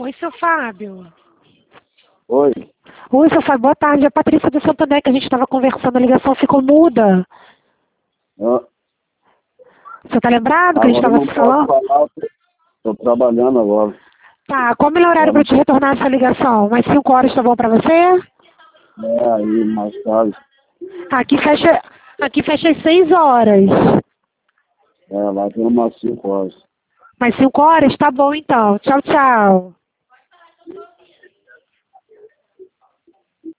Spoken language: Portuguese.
Oi, seu Fábio. Oi. Oi, seu Fábio, boa tarde. É a Patrícia do Santo André, que a gente estava conversando, a ligação ficou muda. Ah, Você tá lembrado que a gente agora eu estava não se posso falando? falar, estou trabalhando agora. Tá, qual o melhor Tá, horário para eu te retornar essa ligação? Mais 5 horas tá bom para você? aí mais tarde. Aqui fecha às 6 horas. Vai ter umas 5 horas. Mais 5 horas? Tá bom então. Tchau, tchau.